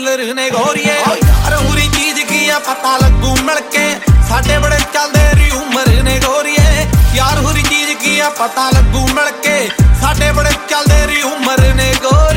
Rural ਨੇ ਗੋਰੀਏ। ਯਾਰ ਹੁਰੀ ਚੀਜ਼ ਕੀ ਆ ਪਤਾ ਲੱਗੂ ਮਿਲ ਕੇ, ਸਾਡੇ ਬੜੇ ਚੱਲਦੇ ਰਿਊਮਰ ਨੇ ਗੋਰੀਏ। ਯਾਰ ਹੁਰੀ ਚੀਜ਼ ਕੀ ਆ ਪਤਾ ਲੱਗੂ ਮਿਲ ਕੇ, ਸਾਡੇ ਬੜੇ ਚੱਲਦੇ ਰਿਊਮਰ ਨੇ ਗੋਰੀਏ।